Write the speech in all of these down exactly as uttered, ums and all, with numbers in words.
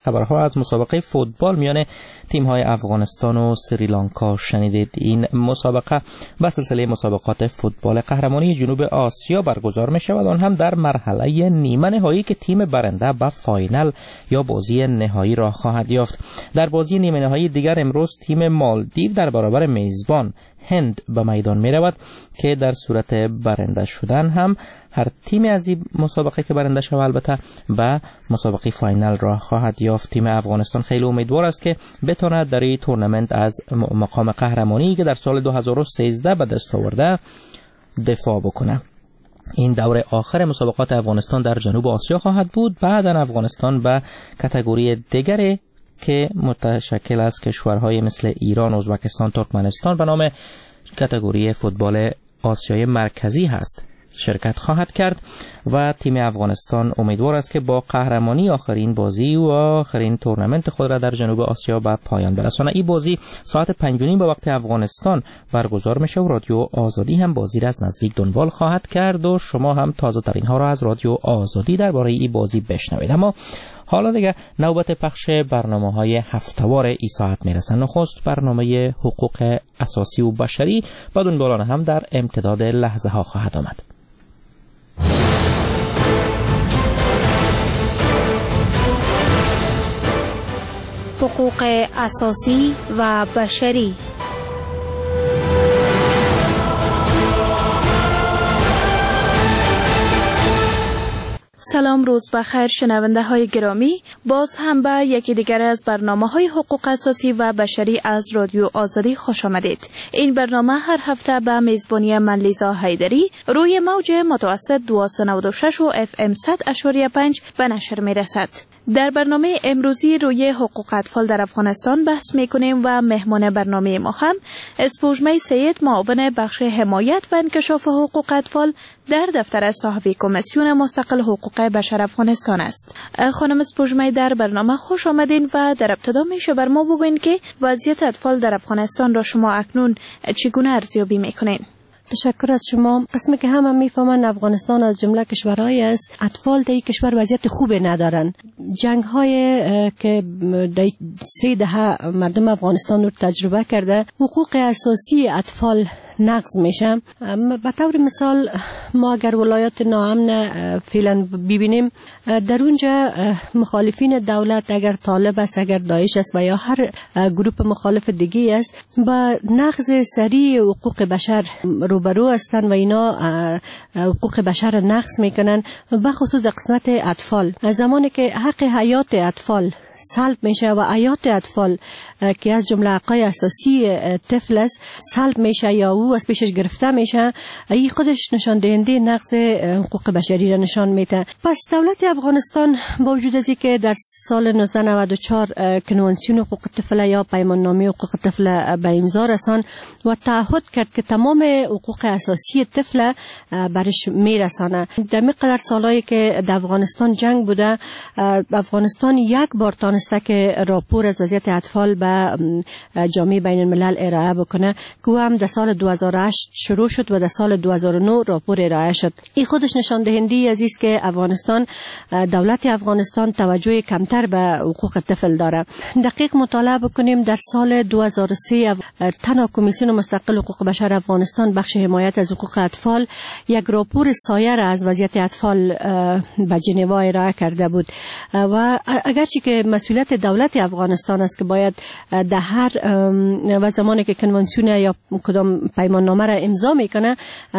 خبرها از مسابقه فوتبال میان تیم‌های افغانستان و سریلانکا شنیدید. این مسابقه به سلسله مسابقات فوتبال قهرمانی جنوب آسیا برگزار می‌شود، آن هم در مرحله نیمه نهایی که تیم برنده به فاینال یا بازی نهایی را خواهد یافت. در بازی نیمه نهایی دیگر امروز تیم مالدیو در برابر میزبان هند به میدان می رود که در صورت برنده شدن هم هر تیم از این مسابقه که برنده شود البته به مسابقه فاینال را خواهد یافت. تیم افغانستان خیلی امیدوار است که بتواند در این تورنمنت از مقام قهرمانی که در سال دو هزار و سیزده به دست آورده دفاع بکنه. این دوره آخر مسابقات افغانستان در جنوب آسیا خواهد بود. بعداً افغانستان به کاتگوری دیگری که متشکل از کشورهای مثل ایران، ازبکستان، ترکمنستان به نام کاتگوری فوتبال آسیای مرکزی هست شرکت خواهد کرد و تیم افغانستان امیدوار است که با قهرمانی آخرین بازی و آخرین تورنمنت خود را در جنوب آسیا به پایان برساند. این بازی ساعت پنج و نیم به وقت افغانستان برگزار میشه و رادیو آزادی هم بازی را از نزدیک دنبال خواهد کرد و شما هم تازه ترین ها را از رادیو آزادی درباره این بازی بشنوید. اما حالا دیگه نوبت پخش برنامه‌های هفته‌وار این ساعت میرسه. نخست برنامه حقوق اساسی و بشری، بعد اون بالا هم در امتداد لحظه ها خواهد آمد. حقوق اساسی و بشری. سلام، روز بخیر شنونده های گرامی. باز هم به یکی دیگر از برنامه های حقوق اساسی و بشری از رادیو آزادی خوش آمدید. این برنامه هر هفته به میزبانی من لیزا حیدری روی موج متوسط دویست و نود و شش و اف ام صد اشاری پنج به نشر می رسد. در برنامه امروزی روی حقوق اطفال در افغانستان بحث میکنیم و مهمان برنامه ما هم اسپوجمه سید، معاون بخش حمایت و انکشاف حقوق اطفال در دفتر صاحب کمیسیون مستقل حقوق بشر افغانستان است. خانم اسپوجمه، در برنامه خوش آمدین و در ابتدا میشه بر ما بگوین که وضعیت اطفال در افغانستان را شما اکنون چگونه ارزیابی میکنین؟ تشکر از شما. قسمی که همه میفهمن افغانستان از جمله کشورهایی است اطفال در این کشور وضعیت خوب ندارن. جنگ های که در سه دهه مردم افغانستان رو تجربه کرده، حقوق اساسی اطفال نقض میشه. به طور مثال ما اگر ولایات ناامن فعلا ببینیم، در اونجا مخالفین دولت اگر طالب است، اگر داعش است و یا هر گروه مخالف دیگه است، با نقض سریع حقوق بشر روبرو هستند و اینا حقوق بشر نقض میکنن، به خصوص قسمت اطفال. زمانی که حق حیات اطفال سلب میشه و حیات اطفال که از جمله حقای اساسی طفل است سلب میشه یا او از پیشش گرفته میشه، این خودش نشان دهنده نقض حقوق بشری را نشان میده. پس دولت افغانستان با وجود از اینکه در سال نوزده نود و چهار کنوانسیون حقوق طفل یا پیمان نامه حقوق طفل به امضا رساند و تعهد کرد که تمام حقوق اساسی طفل برش میرسانه. در مقدار سالایی که در افغانستان جنگ بوده، افغانستان یک بار تانسته که راپور از وضعیت اطفال به جامعه بین الملل ارائه بکنه که هم در سال دو هزار و هشت شروع شد و در سال دو هزار و نه راپور ارائه شد. این خودش نشان دهنده از است که افغانستان، دولت افغانستان توجه کمتر به حقوق طفل داره. دقیق مطالعه بکنیم، در سال دو هزار و سه تنها کمیسیون مستقل حقوق بشر افغانستان بخش حمایت از حقوق اطفال یک راپور سایر از وضعیت اطفال به ژنو ارائه کرده بود و اگرچه که مسئولیت دولت افغانستان است که باید در هر و زمانی که کنوانسیون یا کدام پیمان نامه را امضا میکنه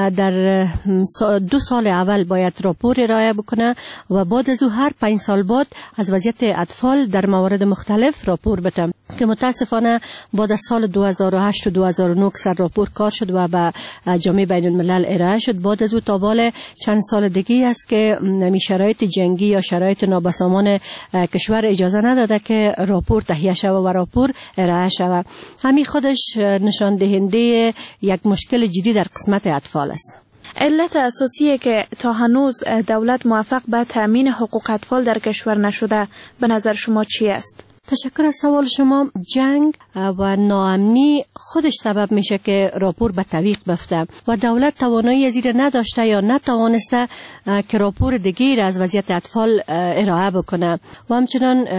در دو سال اول باید راپور ارائه بکنه و بعد از او هر پنج سال بعد از وضعیت اطفال در موارد مختلف راپور بده که متاسفانه بعد از سال دو هزار و هشت و دو هزار و نه سر راپور کار شد و به جامعه بین الملل ارائه شد. بعد از او تا بال چند سال دیگه است که می شرایط جنگی یا شرایط نابسامان کشور اجازه نداده که راپور تهیه شود و راپور ارائه شود. همین خودش نشان دهنده یک مشکل جدی در قسمت اطفال است. علت اساسی که تا هنوز دولت موفق به تامین حقوق اطفال در کشور نشده به نظر شما چی است؟ تشکر از سوال شما. جنگ و ناامنی خودش سبب میشه که راپور به تعویق بفته و دولت توانایی از این نداشته یا نتوانسته که راپور دیگه از وضعیت اطفال ارائه بکنه و همچنان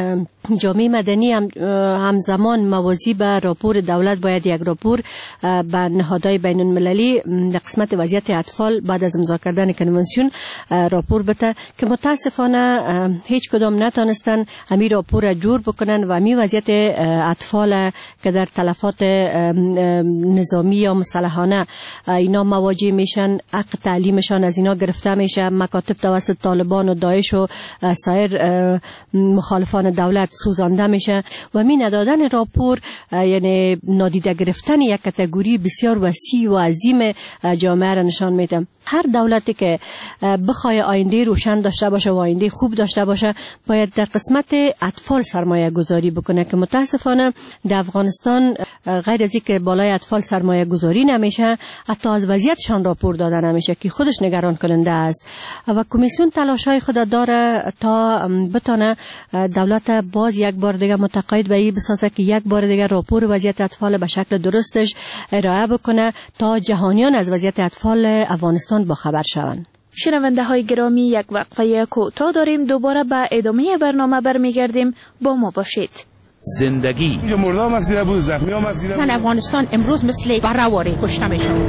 جامعه مدنی هم همزمان موازی به راپور دولت باید یک راپور به نهادهای بین المللی در قسمت وضعیت اطفال بعد از امضا کردن کنوانسیون راپور بده که متاسفانه هیچ کدام نتانستن همین راپور را جور بکنن و همین وضعیت اطفال که در تلفات نظامی یا مسلحانه اینا مواجه میشن، حق تعلیمشان از اینا گرفته میشه، مکاتب توسط طالبان و داعش و سایر مخالفان دولت سوزانده میشه و می ندادن راپور یعنی نادیده گرفتن یک کاتگوری بسیار وسیع و عظیم جامعه را نشان میده. هر دولتی که بخواد آینده روشن داشته باشه و آینده خوب داشته باشه باید در قسمت اطفال سرمایه گذاری بکنه که متاسفانه در افغانستان غیر از اینکه بالای اطفال سرمایه گذاری نمیشه، حتی از وضعیتشان راپور داده نمیشه که خودش نگران کننده است و کمیسیون تلاشای خود داره تا بتونه دولت باز یک بار دیگه متقاعد به این بسازه که یک بار دیگه راپور وضعیت اطفال به شکل درستش ارائه بکنه تا جهانیان از وضعیت اطفال افغانستان با خبر شوند. شنونده های گرامی، یک وقفه کوتاه داریم، دوباره به ادامه برنامه برمیگردیم، با ما باشید. زندگی مردم مسیده بود، زخمی ها مسیده بود. افغانستان امروز مثل برآوری کشته میشن.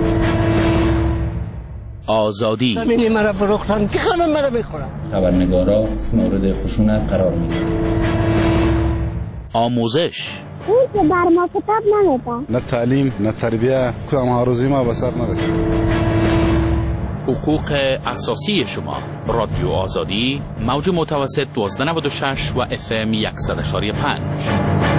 آزادی همینی مرا فروختن که خانم مرا بخورم. خبرنگارا مورد خشونت قرار میگیرن. آموزش اون که بر ما کتاب نمیده، نه تعلیم نه تربیه، کدام هاروزی ما به سر نرسید. حقوق اساسی شما. رادیو آزادی، موج متوسط دوازده نود و شش و اف ام صد و یک و پنج.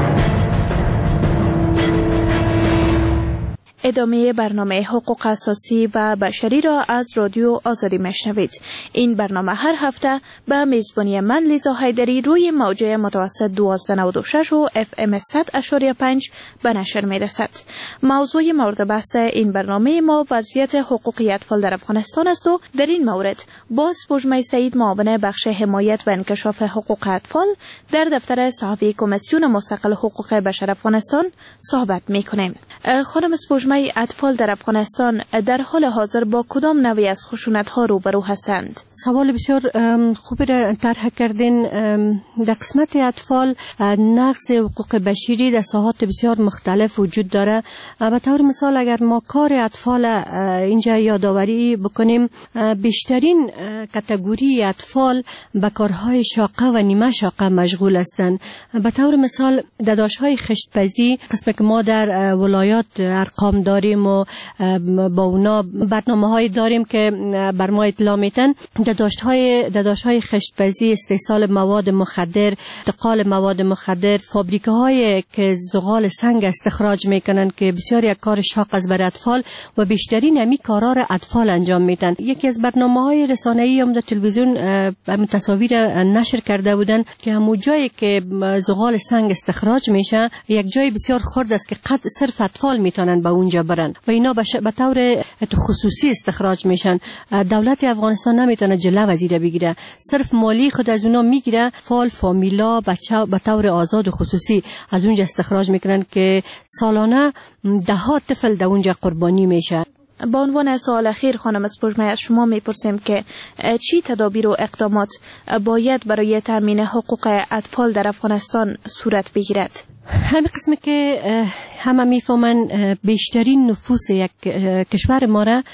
ادامه برنامه حقوق اساسی و بشری را از رادیو آزادی میشنوید. این برنامه هر هفته به میزبانی من لیزا حیدری روی موجه متوسط دوازده نود و شش و اف ام صد و یک و پنج به نشر میرسد. موضوع مورد بحث این برنامه ما وضعیت حقوقی اطفال در افغانستان است و در این مورد باز پژمه سعید، معاون بخش حمایت و انکشاف حقوق اطفال در دفتر صحافی کمیسیون مستقل حقوق بشر افغانستان صحبت میکنیم. خانم پژمه، اطفال در افغانستان در حال حاضر با کدام نوعی از خشونت ها روبرو هستند؟ سوال بسیار خوبی را طرح کردین. در قسمت اطفال نقض حقوق بشری در ساحات بسیار مختلف وجود داره. به طور مثال اگر ما کار اطفال اینجا یادآوری بکنیم، بیشترین کاتگوری اطفال به کارهای شاقه و نیمه شاقه مشغول هستند. به طور مثال داداش‌های خشتپزی، قسمی که ما در ولایات ارقام داریم و با اونا برنامه‌های داریم که بر ما اطلاع میتن، داداش‌های داداش‌های خشتپزی، استحصال مواد مخدر، انتقال مواد مخدر، فابریکه‌های که زغال سنگ استخراج میکنن که بسیار یک کار شاق است بر اطفال و بیشترین همی کارا را اطفال انجام میدن. یکی از برنامه‌های رسانه‌ای هم در تلویزیون هم تصاویر نشر کرده بودن که همون جایی که زغال سنگ استخراج میشه یک جای بسیار خرد است که قد صرف اطفال میتونن به اونجا برن و اینا به طور خصوصی استخراج میشن. دولت افغانستان نمیتونه جلوه وزیر بگیره، صرف مالی خود از اونا میگیره، فال فامیلا بچه به طور آزاد و خصوصی از اونجا استخراج میکنن که سالانه ده ها طفل در اونجا قربانی میشه. با عنوان سوال اخیر خانم پژمه، از شما میپرسیم که چی تدابیر و اقدامات باید برای تامین حقوق اطفال در افغانستان صورت بگیرد؟ همین قسمی که همه میفهمن بیشترین نفوس یک کشور ما را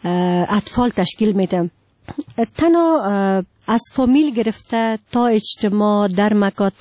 اطفال تشکیل میده. تنها از فامیل گرفته تا اجتماع در مکاتب